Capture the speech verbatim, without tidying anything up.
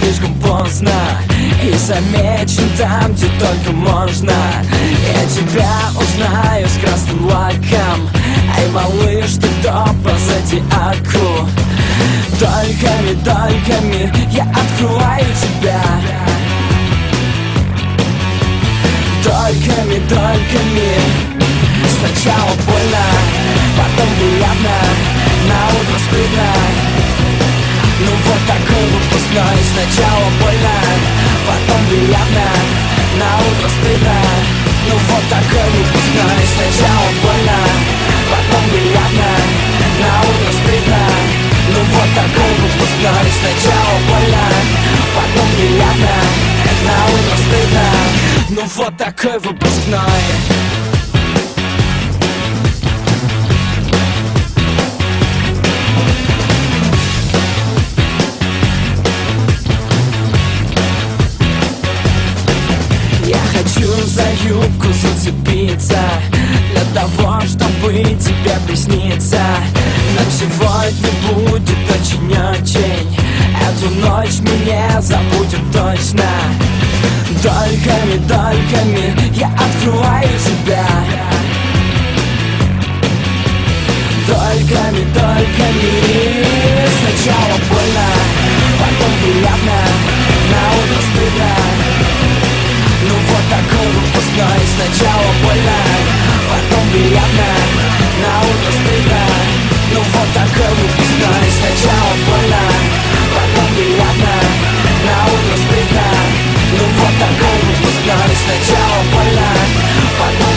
слишком поздно и замечен там, где только можно. Я тебя узнаю с красным лаком. Эй, малыш, ты кто по зодиаку? Дольками, дольками я открываю тебя. Дольками, дольками. Сначала больно, потом приятно, на утро стыдно. Ну вот такой выпускной. Сначала больно, потом приятно, на утро стыдно. Ну вот такой выпускной. Сначала больно, потом приятно, на утро стыдно. Ну вот такой выпускной. Сначала больно, потом приятно, на утро стыдно. Ну вот такой выпускной. За юбку зацепиться, для того, чтобы тебе присниться. Но сегодня будет очень-очень, эту ночь мне забудет точно. Дольками, дольками я открываю тебя. Дольками, дольками. Сначала больно, потом приятно, на утро стыдно. Ну вот такой выпускной. Сначала больно, потом приятно, на утро стыдно. Ну вот такой выпускной. Сначала больно, потом приятно, на утро стыдно. Ну вот такой выпускной. Сначала больно, потом